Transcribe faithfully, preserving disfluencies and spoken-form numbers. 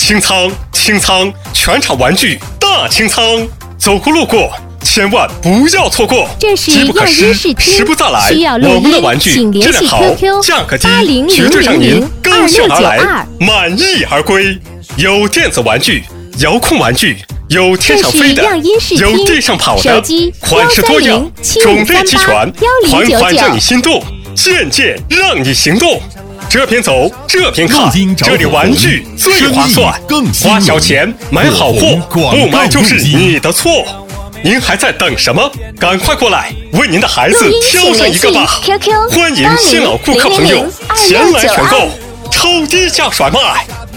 清仓，清仓！全场玩具大清仓，走过路过千万不要错过。 这是机不可失， 试听， 时不再来。 需要录音， 我们的玩具请联系质量好， Q Q 价格低， 八零零绝对让您零零二刚性六九而来， 二。 满意而归。有电子玩具，遥控玩具，有天上这是飞的， 样音试听， 有地上跑的， 手机款式多样，种类齐全，款款让你 130 心动，件件让你行动。这边走，这边看，这里玩具最划算，花小钱买好货，不买就是你的错。您还在等什么？赶快过来，为您的孩子挑上一个吧！欢迎新老顾客朋友前来选购，超低价甩卖。